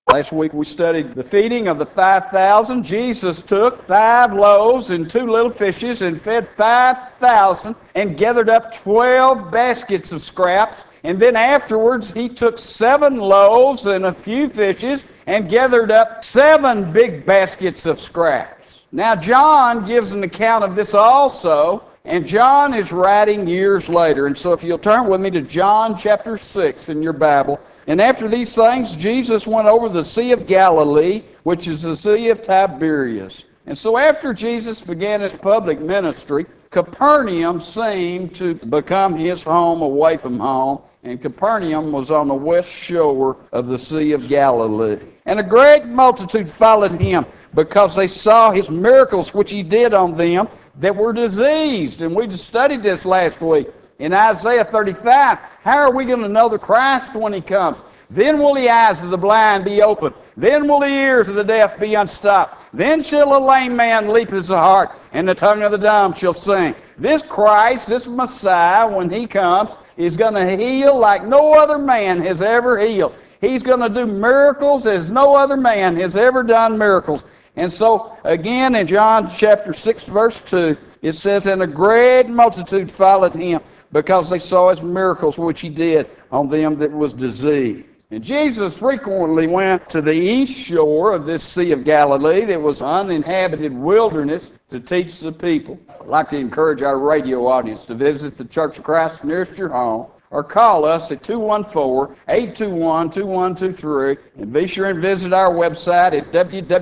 Last week we studied the feeding of the 5,000. Jesus took 5 loaves and 2 little fishes and fed 5,000 and gathered up 12 baskets of scraps. And then afterwards he took 7 loaves and a few fishes and gathered up 7 big baskets of scraps. Now John gives an account of this also, and John is writing years later. And so if you'll turn with me to John chapter 6 in your Bible. And after these things, Jesus went over the Sea of Galilee, which is the Sea of Tiberias. And so after Jesus began his public ministry, Capernaum seemed to become his home away from home. And Capernaum was on the west shore of the Sea of Galilee. And a great multitude followed him, because they saw his miracles which he did on them that were diseased. And we just studied this last week. In Isaiah 35, how are we going to know the Christ when he comes? Then will the eyes of the blind be opened. Then will the ears of the deaf be unstopped. Then shall a lame man leap as a hart, and the tongue of the dumb shall sing. This Christ, this Messiah, when he comes, is going to heal like no other man has ever healed. He's going to do miracles as no other man has ever done miracles. And so, again, in John chapter 6, verse 2, it says, and a great multitude followed him, because they saw his miracles which he did on them that was diseased. And Jesus frequently went to the east shore of this Sea of Galilee that was uninhabited wilderness to teach the people. I'd like to encourage our radio audience to visit the Church of Christ nearest your home, or call us at 214-821-2123, and be sure and visit our website at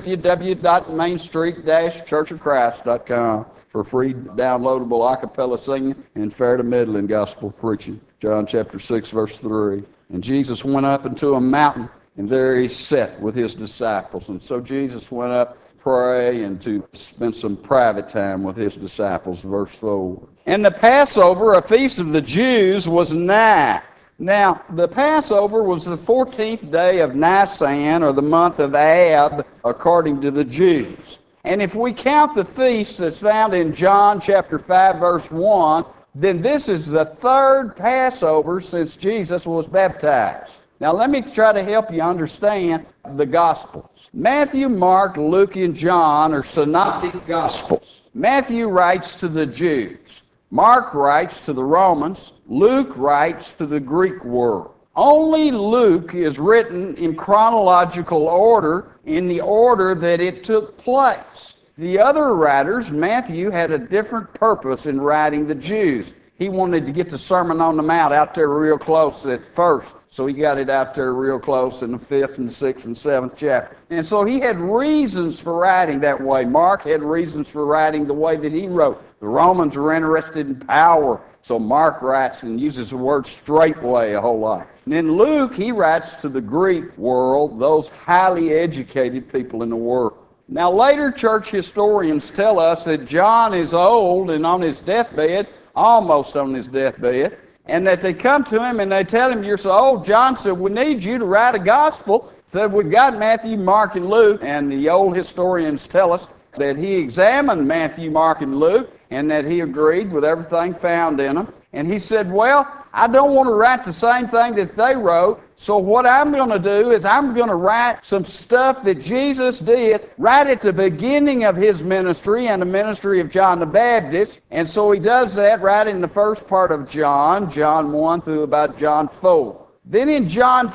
www.mainstreet-churchofchrist.com for free downloadable a cappella singing and fair to middling gospel preaching. John chapter 6, verse 3. And Jesus went up into a mountain, and there he sat with his disciples. And so Jesus went up to pray and to spend some private time with his disciples, verse 4. And the Passover, a feast of the Jews, was nigh. Now, the Passover was the 14th day of Nisan, or the month of Ab, according to the Jews. And if we count the feast that's found in John chapter 5, verse 1, then this is the 3rd Passover since Jesus was baptized. Now, let me try to help you understand the Gospels. Matthew, Mark, Luke, and John are synoptic Gospels. Matthew writes to the Jews. Mark writes to the Romans. Luke writes to the Greek world. Only Luke is written in chronological order, in the order that it took place. The other writers, Matthew, had a different purpose in writing the Jews. He wanted to get the Sermon on the Mount out there real close at first, so he got it out there real close in the 5th and 6th and 7th chapter. And so he had reasons for writing that way. Mark had reasons for writing the way that he wrote. The Romans were interested in power, so Mark writes and uses the word straightway a whole lot. And then Luke, he writes to the Greek world, those highly educated people in the world. Now, later church historians tell us that John is old and on his deathbed, almost on his deathbed, and that they come to him and they tell him, you're so old. John said, we need you to write a gospel. Said, we've got Matthew, Mark, and Luke, and the old historians tell us that he examined Matthew, Mark, and Luke, and that he agreed with everything found in them. And he said, well, I don't want to write the same thing that they wrote, so what I'm going to do is I'm going to write some stuff that Jesus did right at the beginning of his ministry and the ministry of John the Baptist. And so he does that right in the first part of John, John 1 through about John 4. Then in John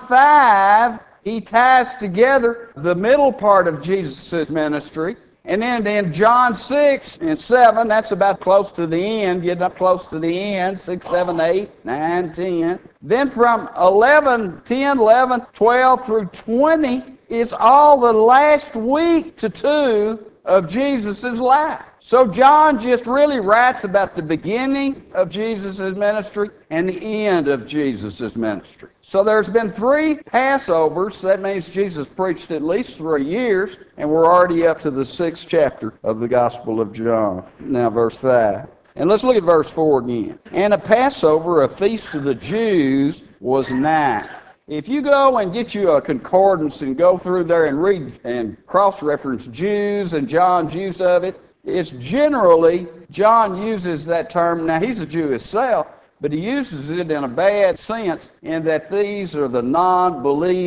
5, he ties together the middle part of Jesus' ministry. And then in John 6 and 7, that's about close to the end, getting up close to the end, 6, 7, 8, 9, 10. Then from 11, 10, 11, 12 through 20 is all the last week to 2 of Jesus' life. So John just really writes about the beginning of Jesus' ministry and the end of Jesus' ministry. So there's been 3 Passovers. That means Jesus preached at least 3 years, and we're already up to the 6th chapter of the Gospel of John. Now verse 5. And let's look at verse 4 again. And a Passover, a feast of the Jews, was nigh. If you go and get you a concordance and go through there and read and cross-reference Jews and John's use of it, it's generally, John uses that term, now he's a Jew himself, but he uses it in a bad sense in that these are the non-believing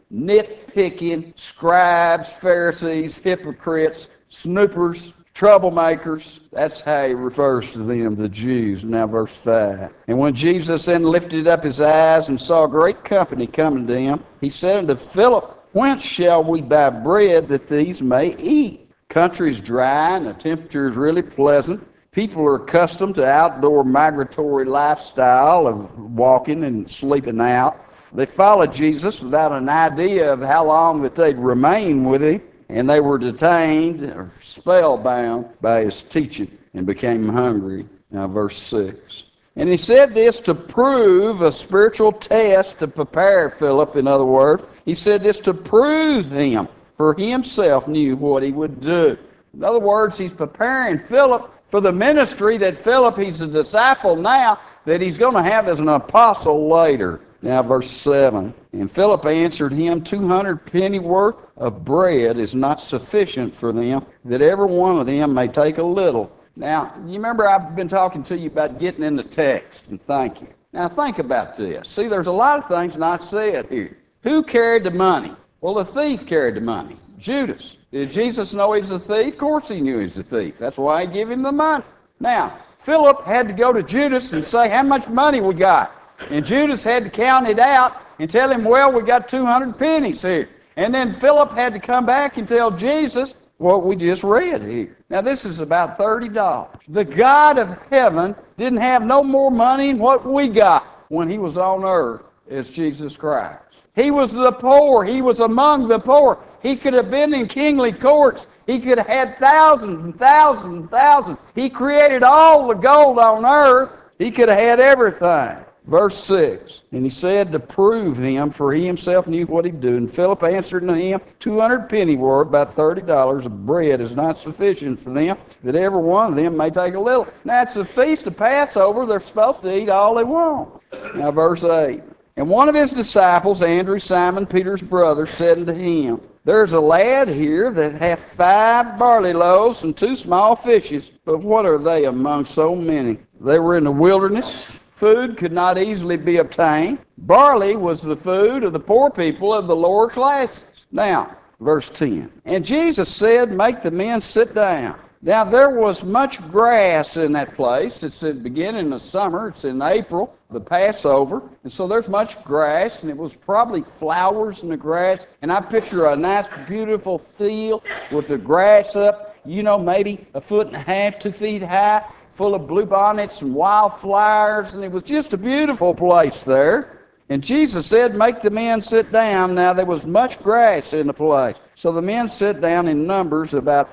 nitpicking scribes, Pharisees, hypocrites, snoopers, troublemakers. That's how he refers to them, the Jews. Now verse 5. And when Jesus then lifted up his eyes and saw a great company coming to him, he said unto Philip, Whence shall we buy bread that these may eat? Country's dry and the temperature is really pleasant. People are accustomed to outdoor migratory lifestyle of walking and sleeping out. They followed Jesus without an idea of how long that they'd remain with him, and they were detained or spellbound by his teaching and became hungry. Now verse 6. And he said this to prove a spiritual test, to prepare Philip, in other words. He said this to prove him, for he himself knew what he would do. In other words, he's preparing Philip for the ministry that Philip, he's a disciple now, that he's going to have as an apostle later. Now verse 7. And Philip answered him, 200 pennyworth of bread is not sufficient for them, that every one of them may take a little. Now, you remember I've been talking to you about getting in the text, and thank you. Now think about this. See, there's a lot of things not said here. Who carried the money? Well, the thief carried the money. Judas. Did Jesus know he was a thief? Of course he knew he was a thief. That's why he gave him the money. Now, Philip had to go to Judas and say, how much money we got? And Judas had to count it out and tell him, well, we got 200 pennies here. And then Philip had to come back and tell Jesus what we just read here. Now, this is about $30. The God of heaven didn't have no more money than what we got when he was on earth as Jesus Christ. He was the poor. He was among the poor. He could have been in kingly courts. He could have had thousands and thousands and thousands. He created all the gold on earth. He could have had everything. Verse 6, and he said to prove him, for he himself knew what he'd do. And Philip answered unto him, 200 pennyworth, about $30 of bread is not sufficient for them, that every one of them may take a little. Now it's the feast of Passover. They're supposed to eat all they want. Now verse 8, and one of his disciples, Andrew, Simon Peter's brother, said unto him, there's a lad here that hath 5 barley loaves and 2 small fishes, but what are they among so many? They were in the wilderness. Food could not easily be obtained. Barley was the food of the poor people of the lower classes. Now, verse 10. And Jesus said, make the men sit down. Now, there was much grass in that place. It's the beginning of summer. It's in April, the Passover. And so there's much grass, and it was probably flowers in the grass. And I picture a nice, beautiful field with the grass up, maybe 1.5 feet, 2 feet high, full of bluebonnets and wildflowers, and it was just a beautiful place there. And Jesus said, make the men sit down. Now there was much grass in the place. So the men sat down in numbers about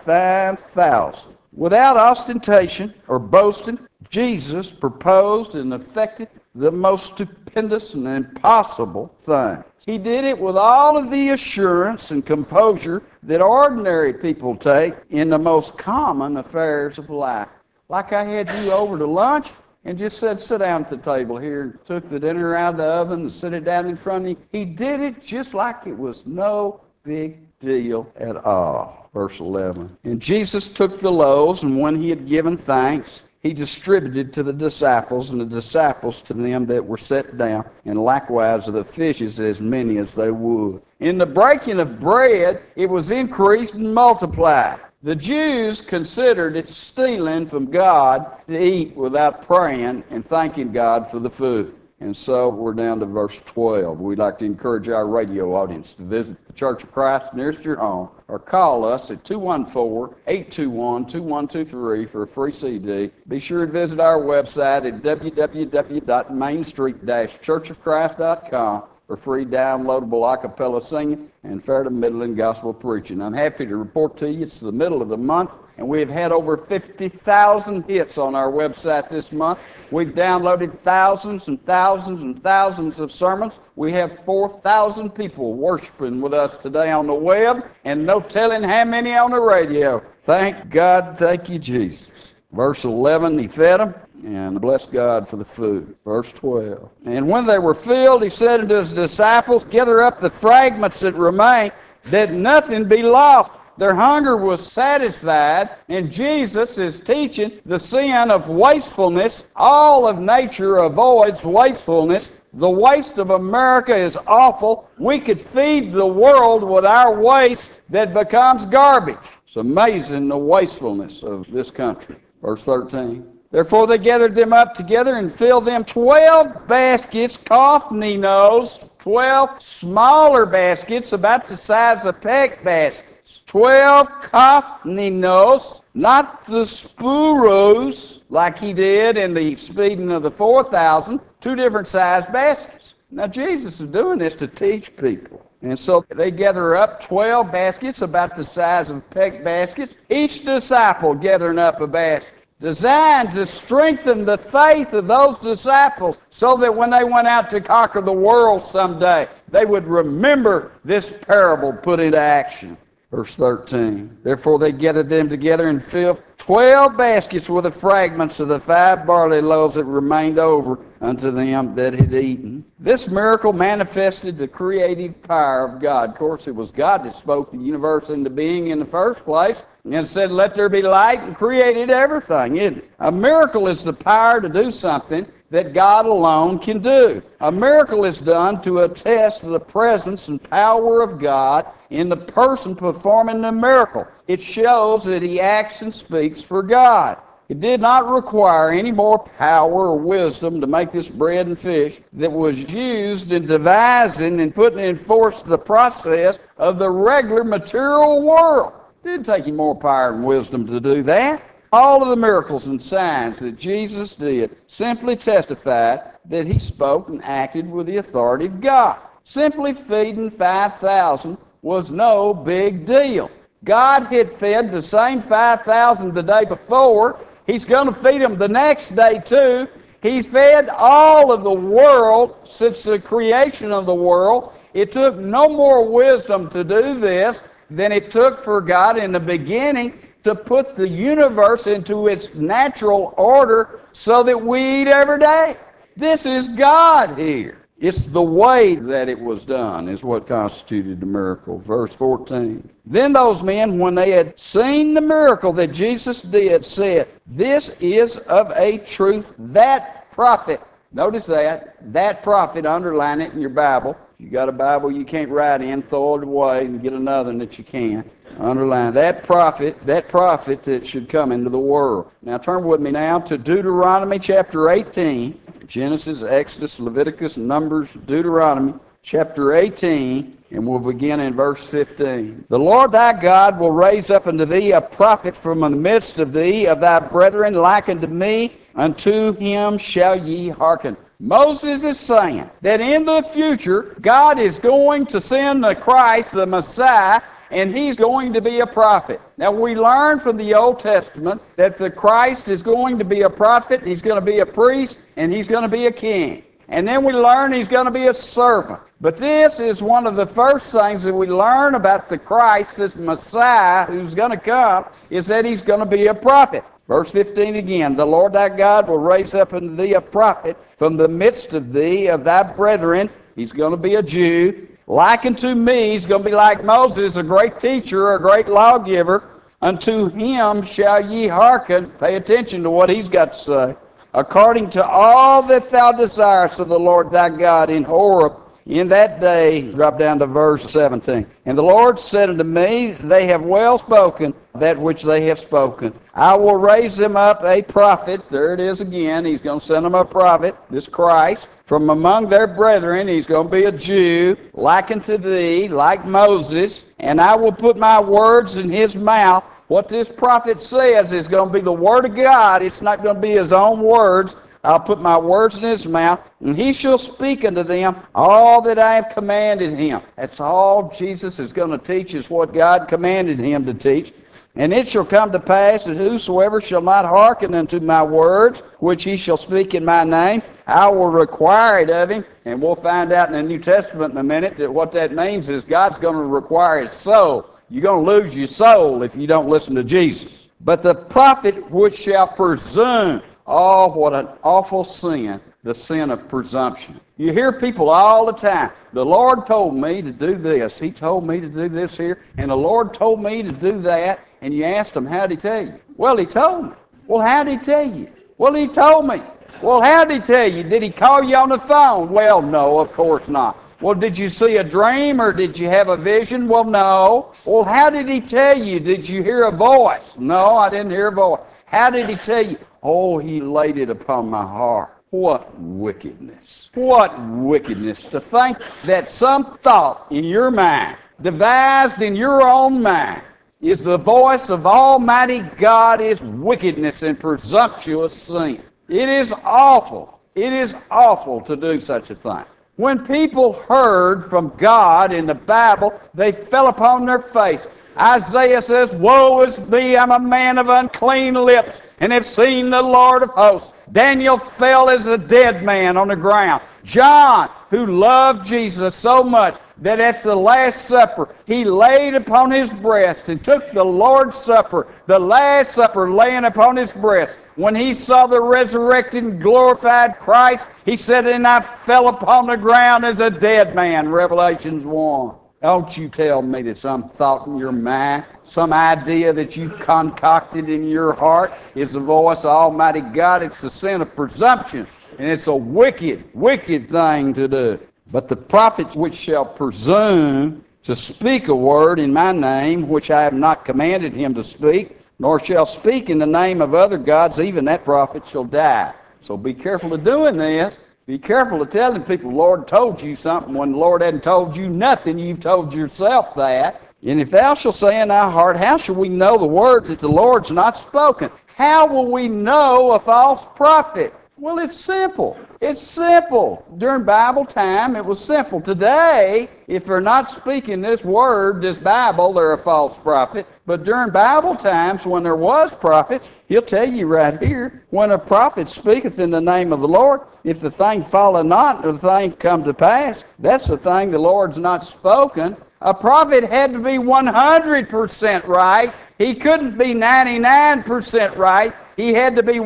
5,000. Without ostentation or boasting, Jesus proposed and effected the most stupendous and impossible thing. He did it with all of the assurance and composure that ordinary people take in the most common affairs of life. Like I had you over to lunch and just said, sit down at the table here, and took the dinner out of the oven and set it down in front of you. He did it just like it was no big deal at all. Verse 11. And Jesus took the loaves, and when he had given thanks, he distributed to the disciples, and the disciples to them that were set down, and likewise of the fishes as many as they would. In the breaking of bread, it was increased and multiplied. The Jews considered it stealing from God to eat without praying and thanking God for the food. And so we're down to verse 12. We'd like to encourage our radio audience to visit the Church of Christ nearest your home or call us at 214-821-2123 for a free CD. Be sure to visit our website at www.mainstreet-churchofchrist.com for free downloadable a cappella singing and fair to Midland gospel preaching. I'm happy to report to you it's the middle of the month, and we've had over 50,000 hits on our website this month. We've downloaded thousands and thousands and thousands of sermons. We have 4,000 people worshiping with us today on the web, and no telling how many on the radio. Thank God, thank you, Jesus. Verse 11, he fed them, and bless God for the food. Verse 12. And when they were filled, he said unto his disciples, gather up the fragments that remain, that nothing be lost. Their hunger was satisfied, and Jesus is teaching the sin of wastefulness. All of nature avoids wastefulness, The waste of America is awful. We could feed the world with our waste that becomes garbage. It's amazing the wastefulness of this country. Verse 13. Therefore they gathered them up together and filled them 12 baskets, kophnenos, 12 smaller baskets about the size of peck baskets. 12 kophnenos, not the spuros like he did in the feeding of the 4,000, two different size baskets. Now Jesus is doing this to teach people. And so they gather up 12 baskets about the size of peck baskets, each disciple gathering up a basket, designed to strengthen the faith of those disciples so that when they went out to conquer the world someday, they would remember this parable put into action. Verse 13, therefore they gathered them together and filled 12 baskets with the fragments of the 5 barley loaves that remained over unto them that had eaten. This miracle manifested the creative power of God. Of course, it was God that spoke the universe into being in the first place and said, let there be light, and created everything, isn't it? A miracle is the power to do something that God alone can do. A miracle is done to attest to the presence and power of God in the person performing the miracle. It shows that he acts and speaks for God. It did not require any more power or wisdom to make this bread and fish that was used in devising and putting in force the process of the regular material world. It didn't take any more power and wisdom to do that. All of the miracles and signs that Jesus did simply testified that he spoke and acted with the authority of God. Simply feeding 5,000 was no big deal. God had fed the same 5,000 the day before. He's going to feed them the next day too. He's fed all of the world since the creation of the world. It took no more wisdom to do this than it took for God in the beginning to put the universe into its natural order so that we eat every day. This is God here. It's the way that it was done is what constituted the miracle. Verse 14. Then those men, when they had seen the miracle that Jesus did, said, this is of a truth that prophet. Notice that prophet, underline it in your Bible. You got a Bible you can't write in, throw it away and get another one that you can. Underline that prophet that should come into the world. Now turn with me now to Deuteronomy chapter 18. Genesis, Exodus, Leviticus, Numbers, Deuteronomy chapter 18, and we'll begin in verse 15. The Lord thy God will raise up unto thee a prophet from the midst of thee, of thy brethren, like unto me. Unto him shall ye hearken. Moses is saying that in the future, God is going to send the Christ, the Messiah, and he's going to be a prophet. Now we learn from the Old Testament that the Christ is going to be a prophet, he's going to be a priest, and he's going to be a king. And then we learn he's going to be a servant. But this is one of the first things that we learn about the Christ, this Messiah who's going to come, is that he's going to be a prophet. Verse 15 again, the Lord thy God will raise up unto thee a prophet from the midst of thee, of thy brethren. He's going to be a Jew. Like unto me, he's going to be like Moses, a great teacher, a great lawgiver. Unto him shall ye hearken. Pay attention to what he's got to say. According to all that thou desirest of the Lord thy God in Horeb, in that day, drop down to verse 17. And the Lord said unto me, they have well spoken that which they have spoken. I will raise them up a prophet. There it is again. He's going to send them a prophet, this Christ, from among their brethren. He's going to be a Jew, like unto thee, like Moses. And I will put my words in his mouth. What this prophet says is going to be the word of God. It's not going to be his own words. I'll put my words in his mouth, and he shall speak unto them all that I have commanded him. That's all Jesus is going to teach, is what God commanded him to teach. And it shall come to pass that whosoever shall not hearken unto my words, which he shall speak in my name, I will require it of him. And we'll find out in the New Testament in a minute that what that means is God's going to require his soul. You're going to lose your soul if you don't listen to Jesus. But the prophet which shall presume, oh, what an awful sin, the sin of presumption. You hear people all the time, the Lord told me to do this. He told me to do this here, and the Lord told me to do that. And you asked him, how'd he tell you? Well, he told me. Well, how'd he tell you? Well, he told me. Well, how did he tell you? Did he call you on the phone? Well, no, of course not. Well, did you see a dream or did you have a vision? Well, no. Well, how did he tell you? Did you hear a voice? No, I didn't hear a voice. How did he tell you? Oh, he laid it upon my heart. What wickedness. What wickedness to think that some thought in your mind, devised in your own mind, is the voice of Almighty God is wickedness and presumptuous sin. It is awful. It is awful to do such a thing. When people heard from God in the Bible, they fell upon their face. Isaiah says, woe is me, I'm a man of unclean lips, and have seen the Lord of hosts. Daniel fell as a dead man on the ground. John, who loved Jesus so much that at the Last Supper he laid upon his breast and took the Lord's Supper, the Last Supper laying upon his breast. When he saw the resurrected and glorified Christ, he said, and I fell upon the ground as a dead man, Revelations 1. Don't you tell me that some thought in your mind, some idea that you concocted in your heart is the voice of Almighty God. It's the sin of presumption, and it's a wicked, wicked thing to do. But the prophet which shall presume to speak a word in my name, which I have not commanded him to speak, nor shall speak in the name of other gods, even that prophet shall die. So be careful of doing this. Be careful of telling people the Lord told you something when the Lord hadn't told you nothing. You've told yourself that. And if thou shalt say in thy heart, how shall we know the word that the Lord's not spoken? How will we know a false prophet? Well, it's simple. It's simple. During Bible time, it was simple. Today, if they're not speaking this word, this Bible, they're a false prophet. But during Bible times, when there was prophets, he'll tell you right here, when a prophet speaketh in the name of the Lord, if the thing falleth not, or the thing come to pass, that's the thing the Lord's not spoken. A prophet had to be 100% right. He couldn't be 99% right. He had to be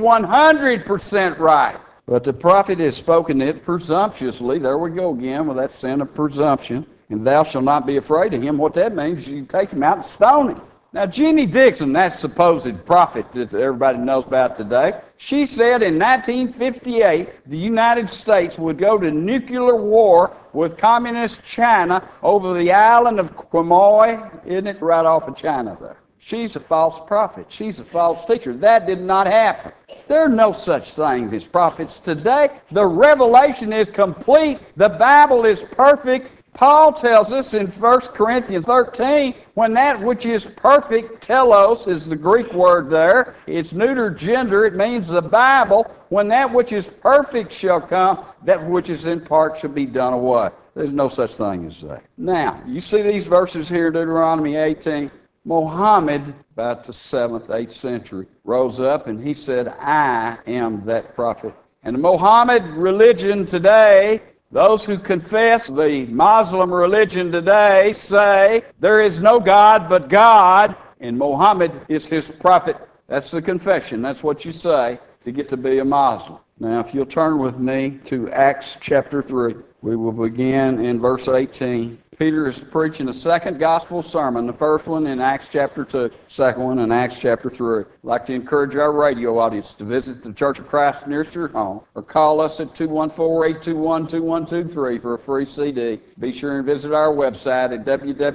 100% right. But the prophet has spoken it presumptuously. There we go again with that sin of presumption. And thou shalt not be afraid of him. What that means is you take him out and stone him. Now, Jeannie Dixon, that supposed prophet that everybody knows about today, she said in 1958 the United States would go to nuclear war with communist China over the island of Quemoy, isn't it, right off of China there. She's a false prophet. She's a false teacher. That did not happen. There are no such things as prophets today. The revelation is complete. The Bible is perfect. Paul tells us in 1 Corinthians 13, when that which is perfect, telos is the Greek word there. It's neuter gender. It means the Bible. When that which is perfect shall come, that which is in part shall be done away. There's no such thing as that. Now, you see these verses here in Deuteronomy 18. Muhammad, about the 7th, 8th century, rose up and he said, I am that prophet. And the Mohammed religion today, those who confess the Muslim religion today say there is no God but God, and Muhammad is his prophet. That's the confession. That's what you say to get to be a Muslim. Now, if you'll turn with me to Acts chapter 3, we will begin in verse 18. Peter is preaching a second gospel sermon, the first one in Acts chapter 2, second one in Acts chapter 3. I'd like to encourage our radio audience to visit the Church of Christ nearest your home or call us at 214-821-2123 for a free CD. Be sure and visit our website at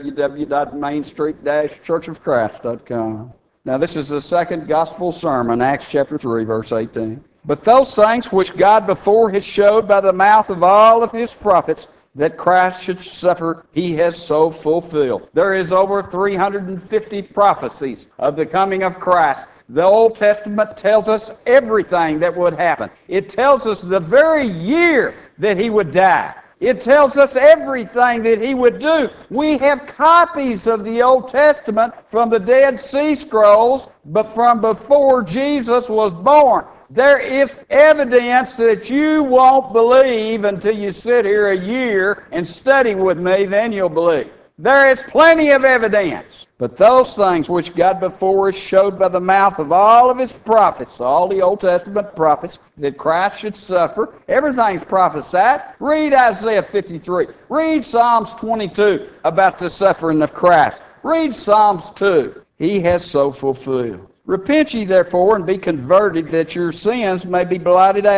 www.mainstreet-churchofchrist.com. Now this is the second gospel sermon, Acts chapter 3, verse 18. But those things which God before has showed by the mouth of all of his prophets, that Christ should suffer, he has so fulfilled. There is over 350 prophecies of the coming of Christ. The Old Testament tells us everything that would happen. It tells us the very year that he would die. It tells us everything that he would do. We have copies of the Old Testament from the Dead Sea Scrolls, but from before Jesus was born. There is evidence that you won't believe until you sit here a year and study with me, then you'll believe. There is plenty of evidence. But those things which God before us showed by the mouth of all of his prophets, all the Old Testament prophets, that Christ should suffer, everything's prophesied. Read Isaiah 53. Read Psalms 22 about the suffering of Christ. Read Psalms 2. He has so fulfilled. Repent ye therefore and be converted, that your sins may be blotted out,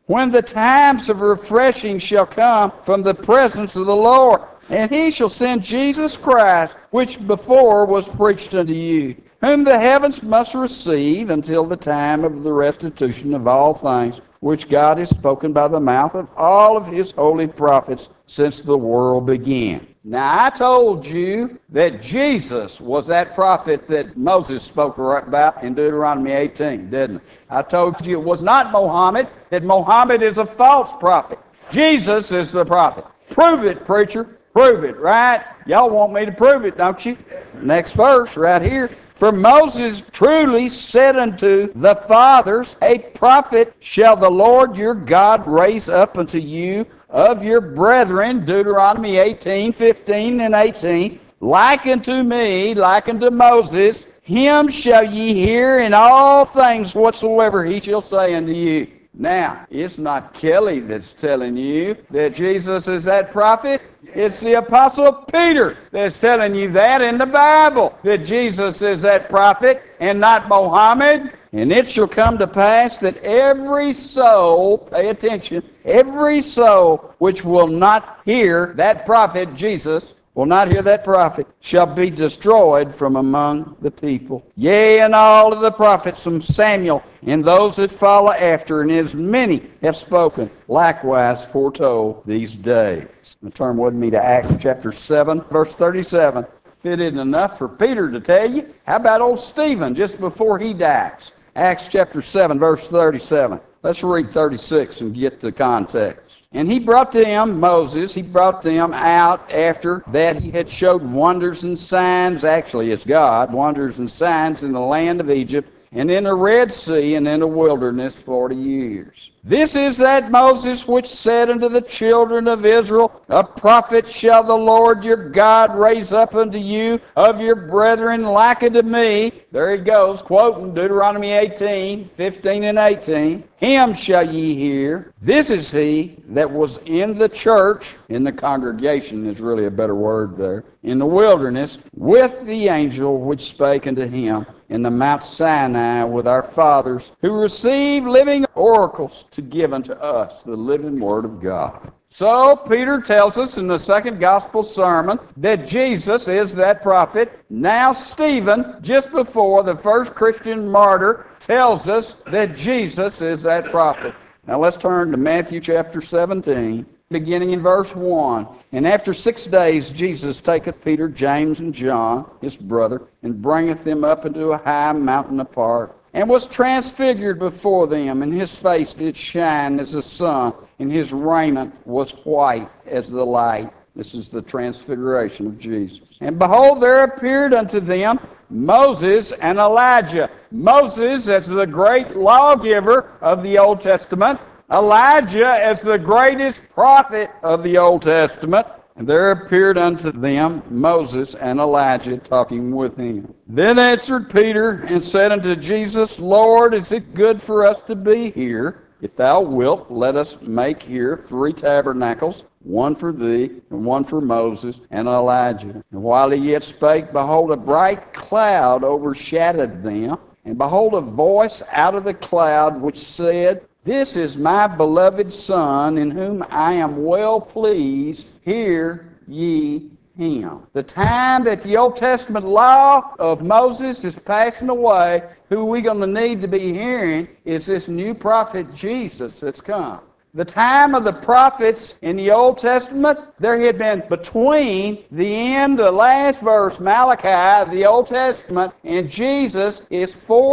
when the times of refreshing shall come from the presence of the Lord. And he shall send Jesus Christ, which before was preached unto you, whom the heavens must receive until the time of the restitution of all things, which God has spoken by the mouth of all of his holy prophets since the world began. Now, I told you that Jesus was that prophet that Moses spoke about in Deuteronomy 18, didn't I? I told you it was not Mohammed, that Mohammed is a false prophet. Jesus is the prophet. Prove it, preacher. Prove it, right? Y'all want me to prove it, don't you? Next verse, right here. For Moses truly said unto the fathers, a prophet shall the Lord your God raise up unto you of your brethren, Deuteronomy 18, 15, and 18, like unto me, like unto Moses, him shall ye hear in all things whatsoever he shall say unto you. Now, it's not Kelly that's telling you that Jesus is that prophet. It's the Apostle Peter that's telling you that in the Bible, that Jesus is that prophet and not Mohammed. And it shall come to pass that every soul, pay attention, every soul which will not hear that prophet, Jesus, will not hear that prophet, shall be destroyed from among the people. Yea, and all of the prophets from Samuel, and those that follow after, and as many have spoken, likewise foretold these days. Now turn with me to Acts chapter 7, verse 37. If it isn't enough for Peter to tell you, how about old Stephen just before he dies? Acts chapter 7, verse 37. Let's read 36 and get the context. And he brought them, Moses, he brought them out after that he had showed wonders and signs, actually it's God, wonders and signs in the land of Egypt, and in the Red Sea, and in the wilderness 40 years. This is that Moses which said unto the children of Israel, a prophet shall the Lord your God raise up unto you of your brethren like unto me. There he goes, quoting Deuteronomy 18, 15 and 18. Him shall ye hear. This is he that was in the church, in the congregation is really a better word there, in the wilderness, with the angel which spake unto him in the Mount Sinai with our fathers, who received living oracles to give unto us the living word of God. So Peter tells us in the second gospel sermon that Jesus is that prophet. Now Stephen, just before the first Christian martyr, tells us that Jesus is that prophet. Now let's turn to Matthew chapter 17, beginning in verse 1. And after 6 days Jesus taketh Peter, James, and John, his brother, and bringeth them up into a high mountain apart, and was transfigured before them, and his face did shine as the sun, and his raiment was white as the light. This is the transfiguration of Jesus. And behold, there appeared unto them Moses and Elijah. Moses as the great lawgiver of the Old Testament, Elijah as the greatest prophet of the Old Testament. And there appeared unto them Moses and Elijah talking with him. Then answered Peter and said unto Jesus, Lord, is it good for us to be here? If thou wilt, let us make here 3 tabernacles, one for thee, and one for Moses and Elijah. And while he yet spake, behold, a bright cloud overshadowed them. And behold, a voice out of the cloud which said, This is my beloved Son, in whom I am well pleased. Hear ye him. The time that the Old Testament law of Moses is passing away, who we're going to need to be hearing is this new prophet Jesus that's come. The time of the prophets in the Old Testament, there had been between the end, the last verse, Malachi, of the Old Testament, and Jesus is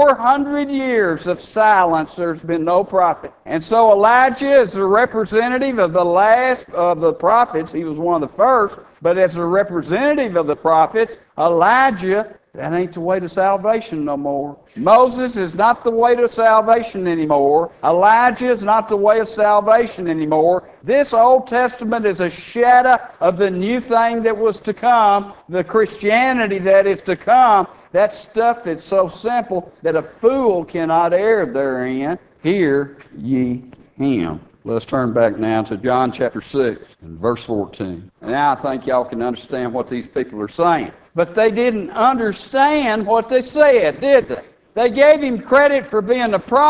400 years of silence. There's been no prophet. And so Elijah is the representative of the last of the prophets. He was one of the first. But as a representative of the prophets, Elijah, that ain't the way to salvation no more. Moses is not the way to salvation anymore. Elijah is not the way of salvation anymore. This Old Testament is a shadow of the new thing that was to come, the Christianity that is to come. That stuff that's so simple that a fool cannot err therein. Hear ye him. Let's turn back now to John chapter 6 and verse 14. Now I think y'all can understand what these people are saying. But they didn't understand what they said, did they? They gave him credit for being a prophet,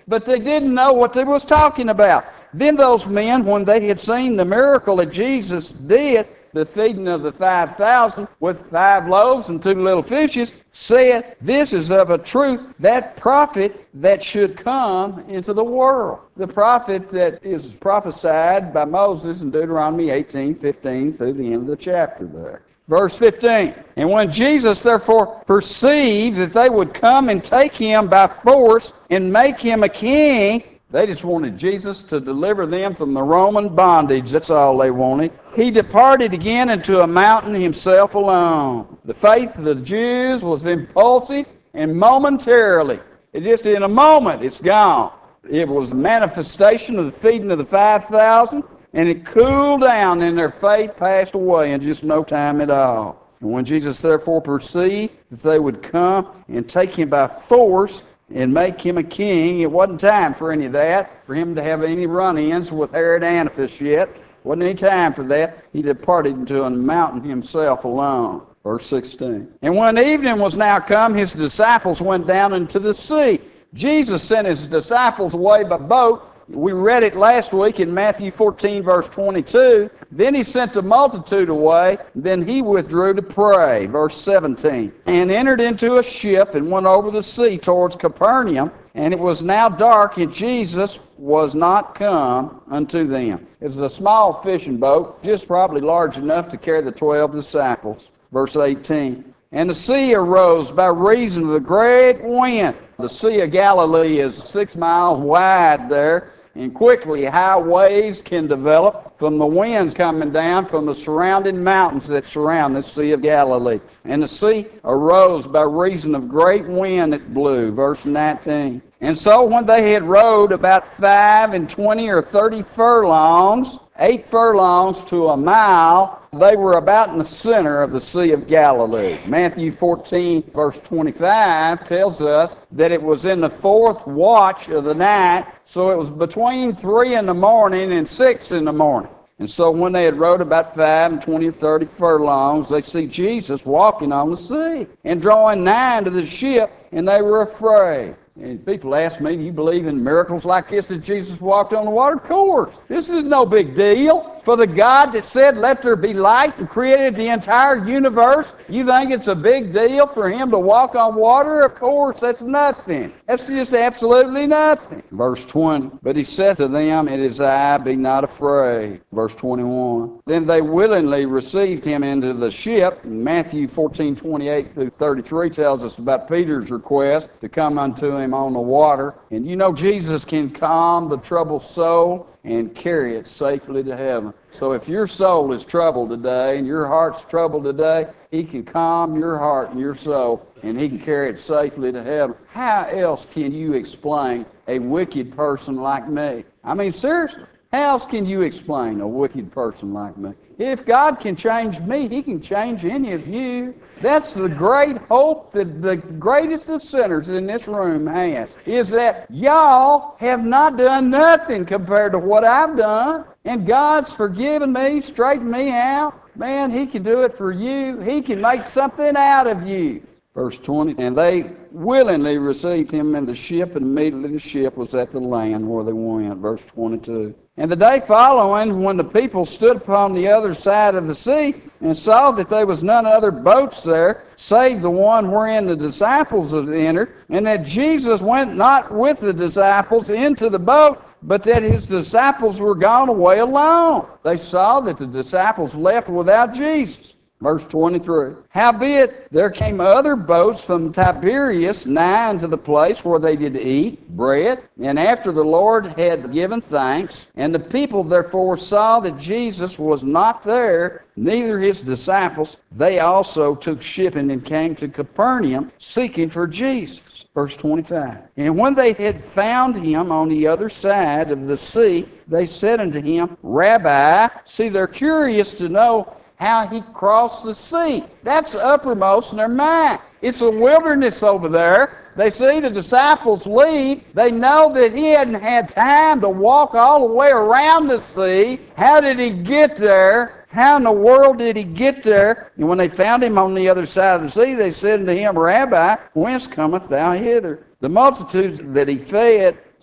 but they didn't know what they was talking about. Then those men, when they had seen the miracle that Jesus did, the feeding of the 5,000 with 5 loaves and 2 little fishes, said, "This is of a truth that prophet that should come into the world." The prophet that is prophesied by Moses in Deuteronomy 18:15 through the end of the chapter there. Verse 15, "And when Jesus therefore perceived that they would come and take him by force and make him a king," they just wanted Jesus to deliver them from the Roman bondage. That's all they wanted. "He departed again into a mountain himself alone." The faith of the Jews was impulsive and momentarily. It just in a moment, it's gone. It was a manifestation of the feeding of the 5,000, and it cooled down, and their faith passed away in just no time at all. And when Jesus therefore perceived that they would come and take him by force and make him a king, it wasn't time for any of that, for him to have any run-ins with Herod Antipas yet. Wasn't any time for that. He departed into a mountain himself alone. Verse 16. "And when evening was now come, his disciples went down into the sea. Jesus sent his disciples away by boat." We read it last week in Matthew 14, verse 22. "Then he sent the multitude away. Then he withdrew to pray." Verse 17. "And entered into a ship and went over the sea towards Capernaum. And it was now dark, and Jesus was not come unto them." It was a small fishing boat, just probably large enough to carry the 12 disciples. Verse 18. "And the sea arose by reason of the great wind." The Sea of Galilee is 6 miles wide there, and quickly high waves can develop from the winds coming down from the surrounding mountains that surround the Sea of Galilee. "And the sea arose by reason of great wind that blew." Verse 19. "And so when they had rowed about 25 or 30 furlongs, 8 furlongs to a mile, they were about in the center of the Sea of Galilee." Matthew 14, verse 25 tells us that it was in the 4th watch of the night, so it was between 3 in the morning and 6 in the morning. "And so when they had rowed about 25 or 30 furlongs, they see Jesus walking on the sea and drawing nigh to the ship, and they were afraid." And people ask me, "Do you believe in miracles like this that Jesus walked on the water?" Of course. This is no big deal. For the God that said, "Let there be light," and created the entire universe, you think it's a big deal for him to walk on water? Of course, that's nothing. That's just absolutely nothing. Verse 20, "But he said to them, It is I, be not afraid." Verse 21, "Then they willingly received him into the ship." Matthew 14, 28 through 33 tells us about Peter's request to come unto him on the water. And you know Jesus can calm the troubled soul and carry it safely to heaven. So if your soul is troubled today and your heart's troubled today, he can calm your heart and your soul, and he can carry it safely to heaven. How else can you explain a wicked person like me? I mean, seriously, how else can you explain a wicked person like me? If God can change me, he can change any of you. That's the great hope that the greatest of sinners in this room has, is that y'all have not done nothing compared to what I've done, and God's forgiven me, straightened me out. Man, he can do it for you. He can make something out of you. Verse 20, "And they willingly received him in the ship, and immediately the ship was at the land where they went." Verse 22, "And the day following, when the people stood upon the other side of the sea, and saw that there was none other boats there, save the one wherein the disciples had entered, and that Jesus went not with the disciples into the boat, but that his disciples were gone away alone. They saw that the disciples left without Jesus." Verse 23, "Howbeit there came other boats from Tiberias nigh unto the place where they did eat bread, and after the Lord had given thanks. And the people therefore saw that Jesus was not there, neither his disciples. They also took shipping and came to Capernaum, seeking for Jesus." Verse 25, "And when they had found him on the other side of the sea, they said unto him, Rabbi," see, they're curious to know how he crossed the sea. That's uppermost in their mind. It's a wilderness over there. They see the disciples leave. They know that he hadn't had time to walk all the way around the sea. How did he get there? How in the world did he get there? And when they found him on the other side of the sea, they said unto him, Rabbi, whence cometh thou hither? The multitudes that he fed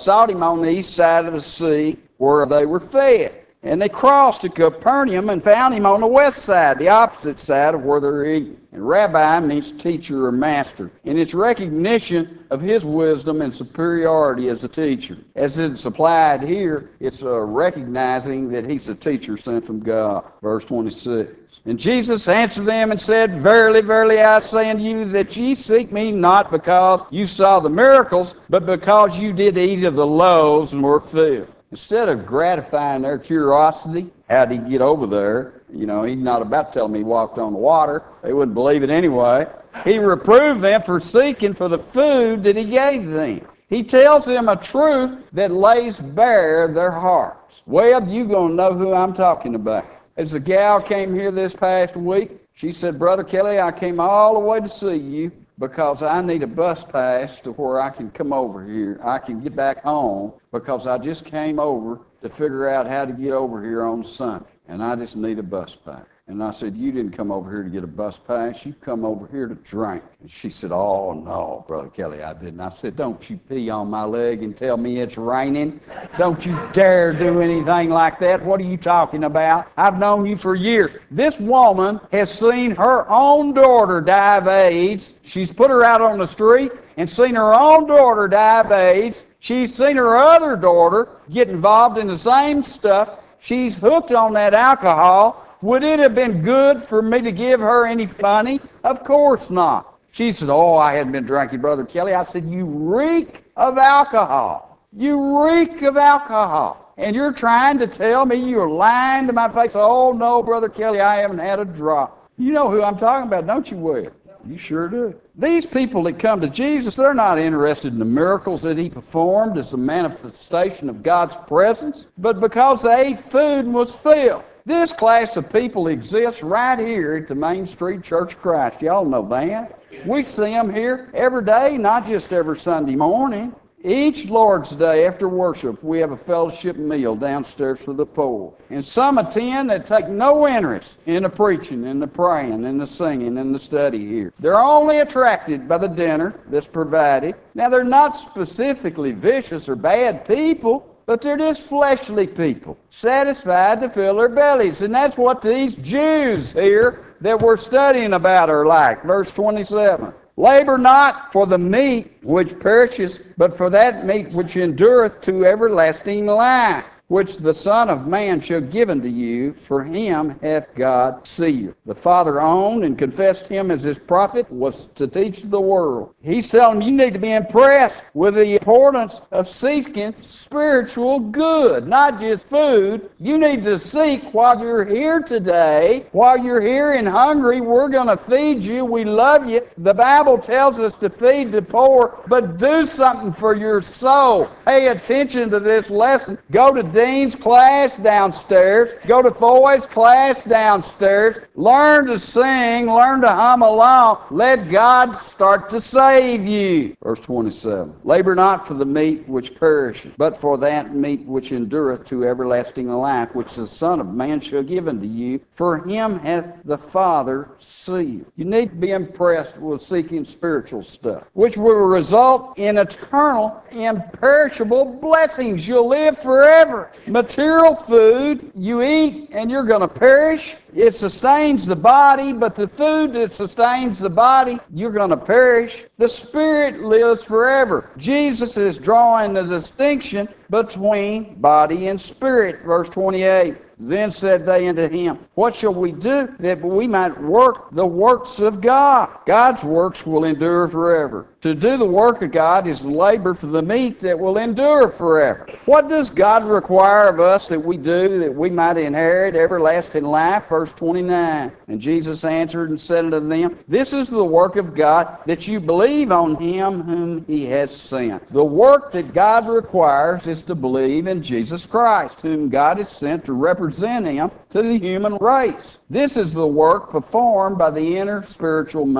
sought him on the east side of the sea where they were fed. And they crossed to Capernaum and found him on the west side, the opposite side of where they're eating. And rabbi means teacher or master. And it's recognition of his wisdom and superiority as a teacher. As it's applied here, it's recognizing that he's a teacher sent from God. Verse 26. And Jesus answered them and said, Verily, verily, I say unto you, that ye seek me not because you saw the miracles, but because you did eat of the loaves and were filled. Instead of gratifying their curiosity, how did he get over there? You know, he's not about to tell them he walked on the water. They wouldn't believe it anyway. He reproved them for seeking for the food that he gave them. He tells them a truth that lays bare their hearts. Well, you're going to know who I'm talking about. As a gal came here this past week, she said, Brother Kelly, I came all the way to see you because I need a bus pass to where I can come over here. I can get back home because I just came over to figure out how to get over here on Sunday, and I just need a bus pass. And I said, you didn't come over here to get a bus pass. You come over here to drink. And she said, oh, no, Brother Kelly, I didn't. I said, don't you pee on my leg and tell me it's raining. Don't you dare do anything like that. What are you talking about? I've known you for years. This woman has seen her own daughter die of AIDS. She's put her out on the street and seen her own daughter die of AIDS. She's seen her other daughter get involved in the same stuff. She's hooked on that alcohol. Would it have been good for me to give her any money? Of course not. She said, oh, I hadn't been drinking, Brother Kelly. I said, you reek of alcohol. You reek of alcohol. And you're trying to tell me you're lying to my face. Oh, no, Brother Kelly, I haven't had a drop. You know who I'm talking about, don't you, Will? You sure do. These people that come to Jesus, they're not interested in the miracles that he performed as a manifestation of God's presence, but because they ate food and was filled. This class of people exists right here at the Main Street Church of Christ. Y'all know that. We see them here every day, not just every Sunday morning. Each Lord's Day after worship, we have a fellowship meal downstairs for the poor. And some attend that take no interest in the preaching and the praying and the singing and the study here. They're only attracted by the dinner that's provided. Now, they're not specifically vicious or bad people, but they're just fleshly people, satisfied to fill their bellies. And that's what these Jews here that we're studying about are like. Verse 27. Labor not for the meat which perishes, but for that meat which endureth to everlasting life, which the Son of Man shall give unto you, for him hath God sealed. The Father owned and confessed him as his prophet was to teach the world. He's telling them you need to be impressed with the importance of seeking spiritual good, not just food. You need to seek while you're here today. While you're here and hungry, we're going to feed you. We love you. The Bible tells us to feed the poor, but do something for your soul. Pay attention to this lesson. Go to Dean's class downstairs. Go to Foy's class downstairs. Learn to sing. Learn to hum along. Let God start to save you. Verse 27. Labor not for the meat which perisheth, but for that meat which endureth to everlasting life, which the Son of Man shall give unto you. For him hath the Father sealed. You need to be impressed with seeking spiritual stuff, which will result in eternal, imperishable blessings. You'll live forever. Material food you eat and you're going to perish. It sustains the body, but the food that sustains the body, you're going to perish. The Spirit lives forever. Jesus is drawing the distinction between body and spirit. Verse 28. Then said they unto him, what shall we do that we might work the works of God? God's works will endure forever. To do the work of God is labor for the meat that will endure forever. What does God require of us that we do that we might inherit everlasting life? Verse 29. And Jesus answered and said unto them, this is the work of God, that you believe on him whom he has sent. The work that God requires is to believe in Jesus Christ, whom God has sent to represent him to the human race. This is the work performed by the inner spiritual man.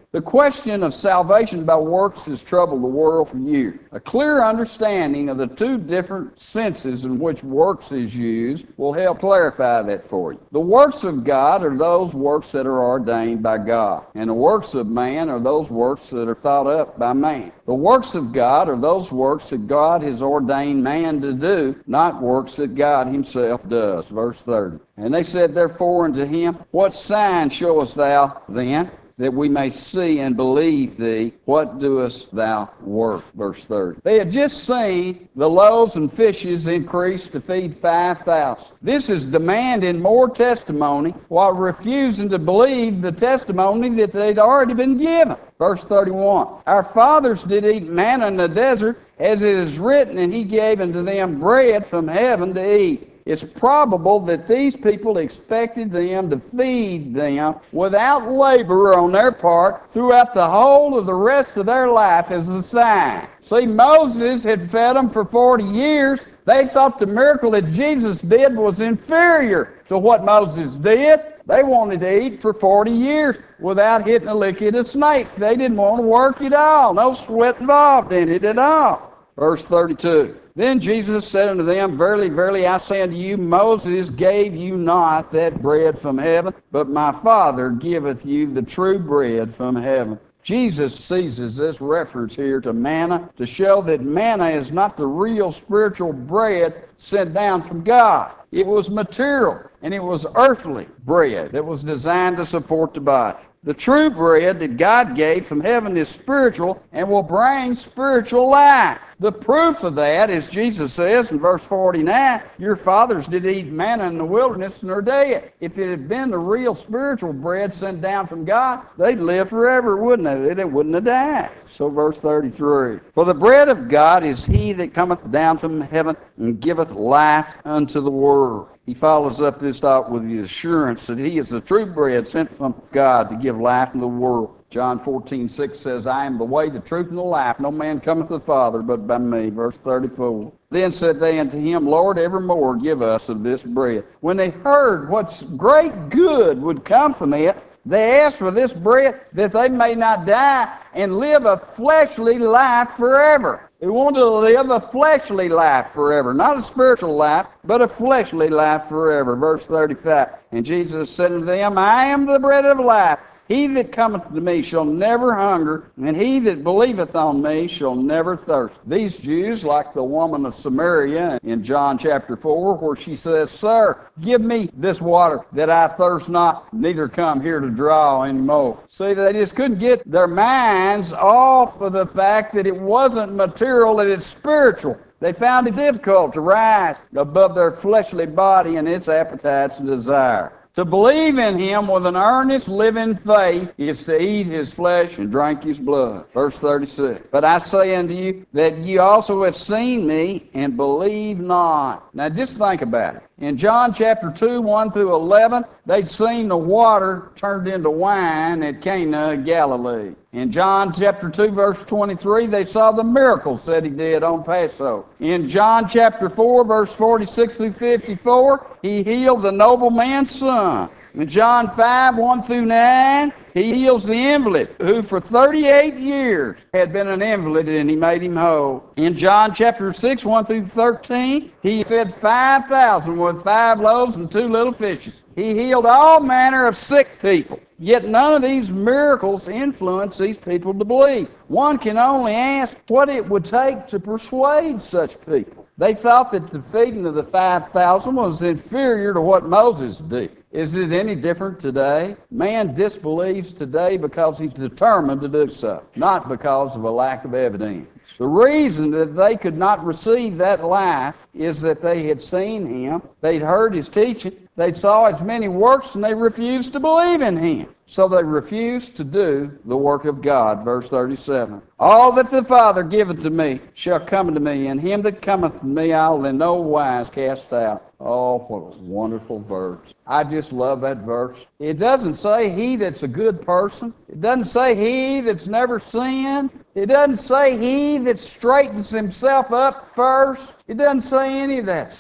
The question of salvation by works has troubled the world for years. A clear understanding of the two different senses in which works is used will help clarify that for you. The works of God are those works that are ordained by God, and the works of man are those works that are thought up by man. The works of God are those works that God has ordained man to do, not works that God himself does. Verse 30. And they said therefore unto him, What sign showest thou then, that we may see and believe thee? What doest thou work? Verse 30. They had just seen the loaves and fishes increase to feed 5,000. This is demanding more testimony while refusing to believe the testimony that they'd already been given. Verse 31. Our fathers did eat manna in the desert, as it is written, and he gave unto them bread from heaven to eat. It's probable that these people expected them to feed them without labor on their part throughout the whole of the rest of their life as a sign. See, Moses had fed them for 40 years. They thought the miracle that Jesus did was inferior to what Moses did. They wanted to eat for 40 years without hitting a lick at a snake. They didn't want to work at all. No sweat involved in it at all. Verse 32. Then Jesus said unto them, Verily, verily, I say unto you, Moses gave you not that bread from heaven, but my Father giveth you the true bread from heaven. Jesus seizes this reference here to manna to show that manna is not the real spiritual bread sent down from God. It was material, and it was earthly bread that was designed to support the body. The true bread that God gave from heaven is spiritual and will bring spiritual life. The proof of that, as Jesus says in verse 49, your fathers did eat manna in the wilderness and are dead. If it had been the real spiritual bread sent down from God, they'd live forever, wouldn't they? They wouldn't have died. So verse 33, For the bread of God is he that cometh down from heaven and giveth life unto the world. He follows up this thought with the assurance that he is the true bread sent from God to give life to the world. John 14:6 says, I am the way, the truth, and the life. No man cometh to the Father but by me. Verse 34. Then said they unto him, Lord, evermore give us of this bread. When they heard what great good would come from it, they asked for this bread that they may not die and live a fleshly life forever. They wanted to live a fleshly life forever. Not a spiritual life, but a fleshly life forever. Verse 35. And Jesus said unto them, I am the bread of life. He that cometh to me shall never hunger, and he that believeth on me shall never thirst. These Jews, like the woman of Samaria in John chapter 4, where she says, Sir, give me this water that I thirst not, neither come here to draw any more. See, they just couldn't get their minds off of the fact that it wasn't material, that it's spiritual. They found it difficult to rise above their fleshly body and its appetites and desire. To believe in him with an earnest living faith is to eat his flesh and drink his blood. Verse 36. But I say unto you that ye also have seen me and believe not. Now just think about it. In John chapter 2, 1 through 11, they'd seen the water turned into wine at Cana of Galilee. In John chapter 2, verse 23, they saw the miracles that he did on Passover. In John chapter 4, verse 46 through 54, he healed the nobleman's son. In John 5, 1 through 9, he heals the invalid who for 38 years had been an invalid, and he made him whole. In John chapter 6, 1 through 13, he fed 5,000 with 5 loaves and 2 little fishes. He healed all manner of sick people. Yet none of these miracles influence these people to believe. One can only ask what it would take to persuade such people. They thought that the feeding of the 5,000 was inferior to what Moses did. Is it any different today? Man disbelieves today because he's determined to do so, not because of a lack of evidence. The reason that they could not receive that life is that they had seen him, they'd heard his teaching, they saw his many works, and they refused to believe in him. So they refused to do the work of God. Verse 37. All that the Father giveth to me shall come to me, and him that cometh to me I will in no wise cast out. Oh, what a wonderful verse. I just love that verse. It doesn't say he that's a good person. It doesn't say he that's never sinned. It doesn't say he that straightens himself up first. It doesn't say any of that stuff.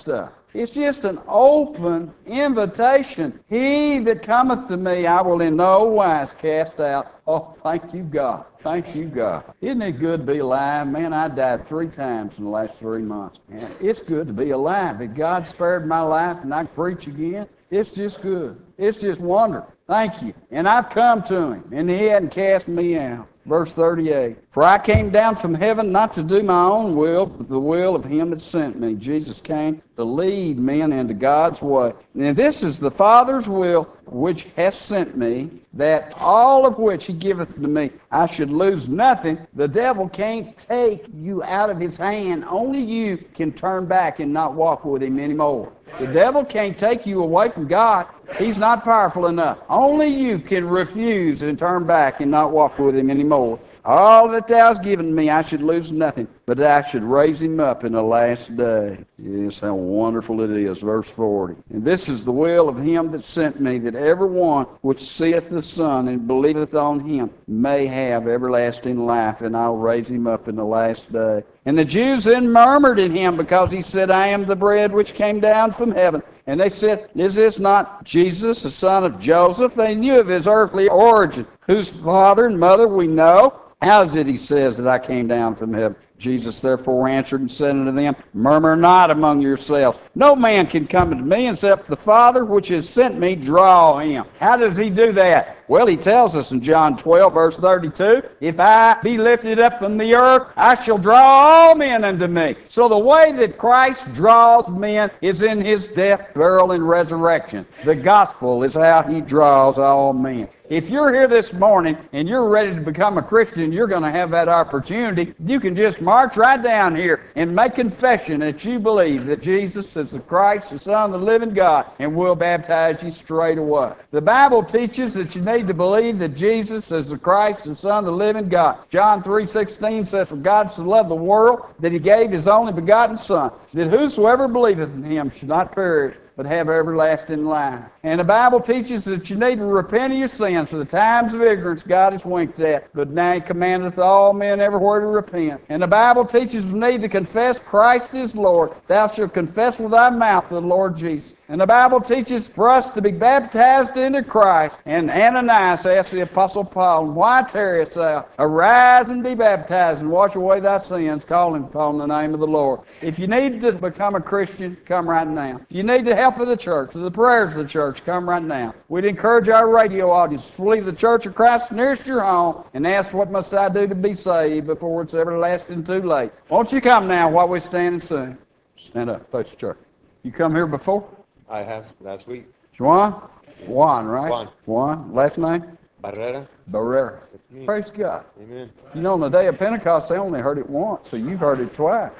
It's just an open invitation. He that cometh to me, I will in no wise cast out. Oh, thank you, God. Thank you, God. Isn't it good to be alive? Man, I died 3 times in the last 3 months. Man, it's good to be alive. If God spared my life and I can preach again, it's just good. It's just wonderful. Thank you. And I've come to him, and he hadn't cast me out. Verse 38, for I came down from heaven not to do my own will, but the will of him that sent me. Jesus came to lead men into God's way. And this is the Father's will which hath sent me, that all of which he giveth to me, I should lose nothing. The devil can't take you out of his hand. Only you can turn back and not walk with him anymore. The devil can't take you away from God. He's not powerful enough. Only you can refuse and turn back and not walk with him anymore. All that thou hast given me, I should lose nothing, but I should raise him up in the last day. Yes, how wonderful it is. Verse 40. And this is the will of him that sent me, that every one which seeth the Son and believeth on him may have everlasting life, and I'll raise him up in the last day. And the Jews then murmured at him, because he said, I am the bread which came down from heaven. And they said, is this not Jesus, the son of Joseph? They knew of his earthly origin, whose father and mother we know. How is it, he says, that I came down from heaven? Jesus therefore answered and said unto them, murmur not among yourselves. No man can come unto me except the Father which has sent me draw him. How does he do that? Well, he tells us in John 12, verse 32, if I be lifted up from the earth, I shall draw all men unto me. So the way that Christ draws men is in his death, burial, and resurrection. The gospel is how he draws all men. If you're here this morning and you're ready to become a Christian, you're going to have that opportunity. You can just march right down here and make confession that you believe that Jesus is the Christ, the Son of the living God, and we'll baptize you straight away. The Bible teaches that you need to believe that Jesus is the Christ, the Son of the living God. John 3:16 says, for God so loved the world that he gave his only begotten Son, that whosoever believeth in him should not perish, but have everlasting life. And the Bible teaches that you need to repent of your sins, for the times of ignorance God has winked at, but now he commandeth all men everywhere to repent. And the Bible teaches we need to confess Christ is Lord. Thou shalt confess with thy mouth the Lord Jesus. And the Bible teaches for us to be baptized into Christ. And Ananias asked the Apostle Paul, why tarriest thou? Arise and be baptized and wash away thy sins, calling upon the name of the Lord. If you need to become a Christian, come right now. If you need the help of the church, or the prayers of the church, come right now. We'd encourage our radio audience to leave the Church of Christ nearest your home and ask, what must I do to be saved, before it's everlasting too late. Won't you come now while we stand and sing? Stand up, face the church. You come here before? I have last week. Juan? Juan, right? Juan. Juan. Last name? Barrera. Barrera. That's me. Praise God. Amen. You know, on the day of Pentecost, they only heard it once, so you've heard it twice.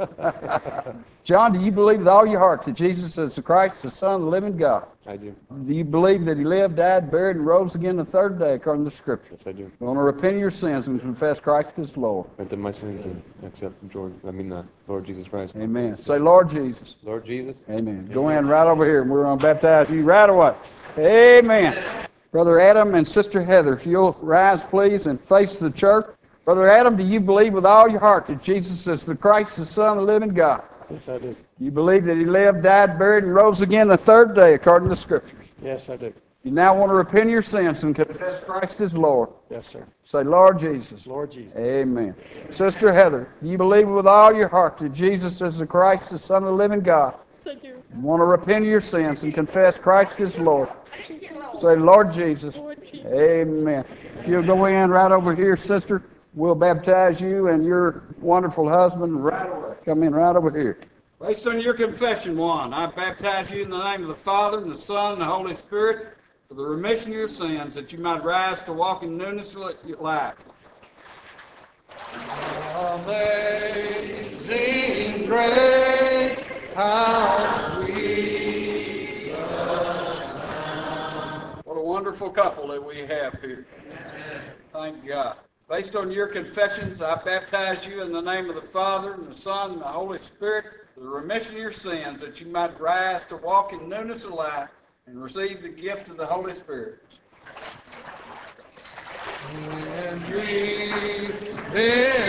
John, do you believe with all your heart that Jesus is the Christ, the Son of the living God? I do. Do you believe that he lived, died, buried, and rose again the third day, according to the Scripture? Yes, I do. You want to repent of your sins and confess Christ as Lord. Repent of my sins and accept Lord Jesus Christ. Amen. Say, Lord Jesus. Lord Jesus. Amen. Go in right over here, and we're going to baptize you right away. Amen. Brother Adam and Sister Heather, if you'll rise, please, and face the church. Brother Adam, do you believe with all your heart that Jesus is the Christ, the Son of the living God? Yes, I do. You believe that he lived, died, buried, and rose again the third day, according to the Scriptures? Yes, I do. You now want to repent of your sins and confess Christ as Lord. Yes, sir. Say, Lord Jesus. Lord Jesus. Amen. Sister Heather, do you believe with all your heart that Jesus is the Christ, the Son of the living God? Yes, I do. You want to repent of your sins and confess Christ as Lord. Say, Lord Jesus. Lord Jesus. Amen. If you'll go in right over here, sister, we'll baptize you and your wonderful husband right away. Come in right over here. Based on your confession, Juan, I baptize you in the name of the Father, and the Son, and the Holy Spirit, for the remission of your sins, that you might rise to walk in newness of your life. Amazing grace, how sweet the sound. What a wonderful couple that we have here. Thank God. Based on your confessions, I baptize you in the name of the Father, and the Son, and the Holy Spirit, for the remission of your sins, that you might rise to walk in newness of life and receive the gift of the Holy Spirit. And breathe